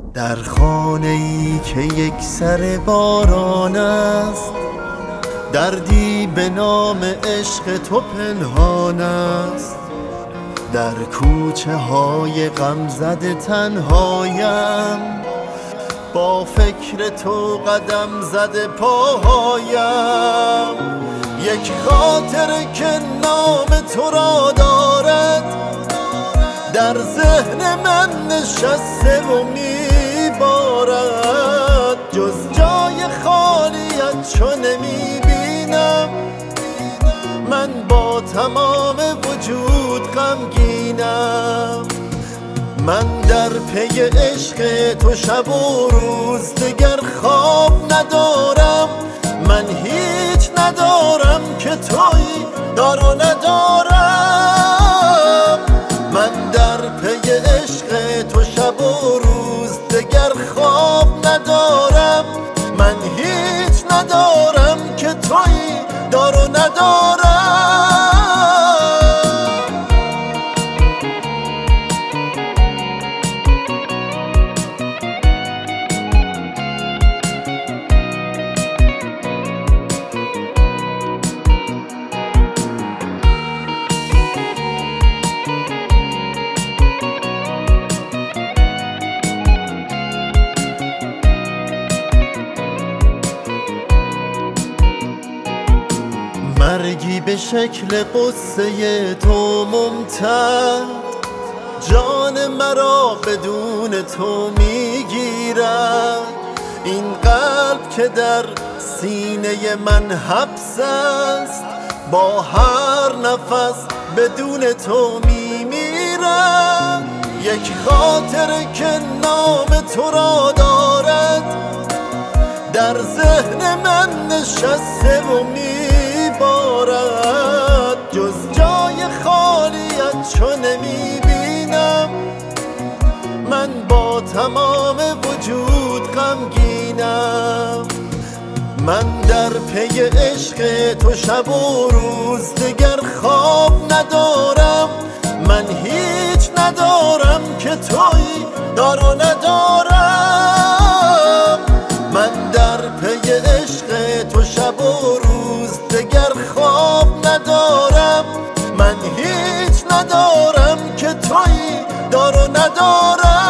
در خانه ای که یک سر باران است، دردی به نام عشق تو پنهان است. در کوچه های غم زده تنهایم، با فکر تو قدم زده پاهایم. یک خاطر که نام تو را دارد، در ذهن من نشسته و میبارد. جز جای خالیت چو نمیبینم، من با تمام وجود غمگینم. من در پی عشق تو شب و روز دگر خواب ندارم. من هیچ ندارم که تویی دار و ندارم. من در پی عشق تو شب و روز دگر خواب ندارم. من هیچ ندارم که تویی دار و ندارم. مرگی به شکل قصه تو ممتد، جان مرا بدون تو میگیرد. این قلب که در سینه من حبس است، با هر نفس بدون تو میمیرد. یک خاطر که نام تو را دارد، در ذهن من نشسته و میبارد. جز جای خالیت چو نمیبینم، من با تمام وجود غمگینم. من در پی عشق تو شب و روز دگر خواب ندارم. من هیچ ندارم که تویی دار و ندارم. من در پی عشق تو شب و روز دگر خواب ندارم. من هیچ ندارم که تویی دار و ندارم.